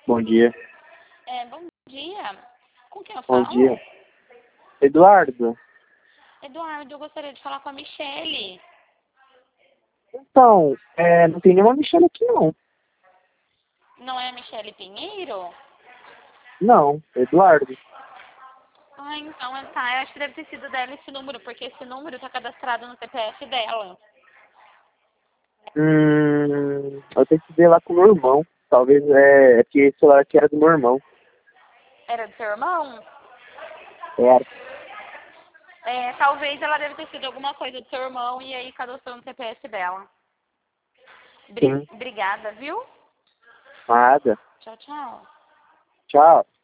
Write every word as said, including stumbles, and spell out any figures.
Bom dia. É, bom dia. Com quem eu Bom falo? dia. Eduardo? Eduardo, eu gostaria de falar com a Michele. Então, é, não tem nenhuma Michelle aqui, não. Não é a Michele Pinheiro? Não, Eduardo. Ah, então, é, tá. Eu acho que deve ter sido dela esse número, porque esse número tá cadastrado no C P F dela. Hum, eu tenho que ver lá com o meu irmão. Talvez, é, é que esse celular aqui era do meu irmão. Era do seu irmão? Era. É, talvez ela deve ter sido alguma coisa do seu irmão e aí cadastrou no C P F dela. Bri- Sim. Obrigada, viu? Nada. Tchau, tchau. Tchau.